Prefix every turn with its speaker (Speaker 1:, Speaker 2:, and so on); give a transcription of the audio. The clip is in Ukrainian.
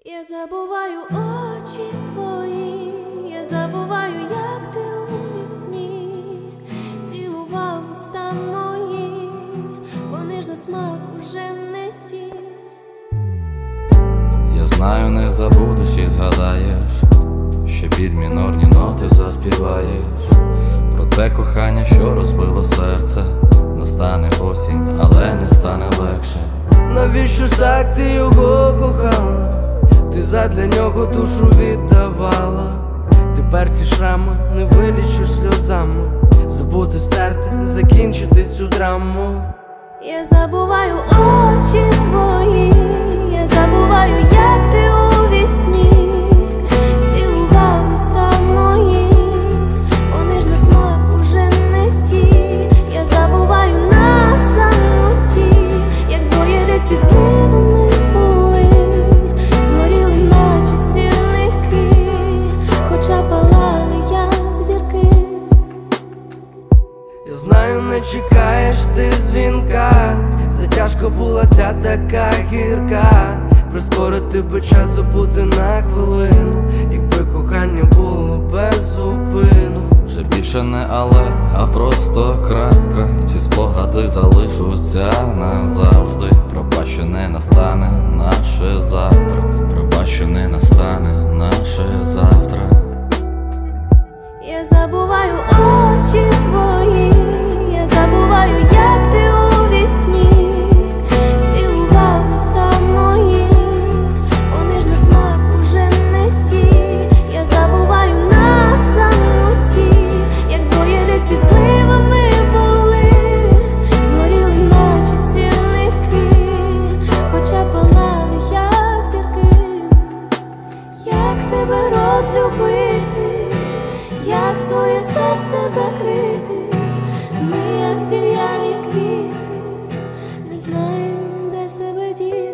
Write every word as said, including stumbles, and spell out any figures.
Speaker 1: Я забуваю очі твої, я забуваю, як ти у вісні цілував уста мої, вони ж на смак уже не ті.
Speaker 2: Я знаю, не забудеш і згадаєш, ще під мінорні ноти заспіваєш про те кохання, що розбило серце. Настане осінь, але не стане легше.
Speaker 3: Навіщо ж так ти його кохала? Ти задля нього душу віддавала. Тепер ці шрами не вилічиш сльозами. Забути, стерти, закінчити цю драму.
Speaker 1: Я забуваю очі твої, я забуваю, як ти у вісні цілував уста мої, вони ж на смак уже не ті. Я забуваю на самоті, як двоє десь під сливами були, згоріли наче сірники, хоча палали, як зірки.
Speaker 3: Я знаю, не чекаєш ти дзвінка, затяжка була ця така гірка. Прискорити би час, забути на хвилину, якби кохання було без зупину.
Speaker 2: Вже більше не але, а просто крапка. Ці спогади залишуться назавжди. Пробач, що не настане наше завтра. Пробач, що не настане наше завтра.
Speaker 1: Я забуваю очі твої, я забуваю, як ти у вісні цілував уста мої, вони ж на смак уже не ті. Я забуваю на самоті, як двоє десь під сливами були, згоріли наче сірники, хоча палали, як зірки. Як тебе розлюбити, як своє серце закрити? Ми, як зів'ялі квіти, не знаєм, де себе діти.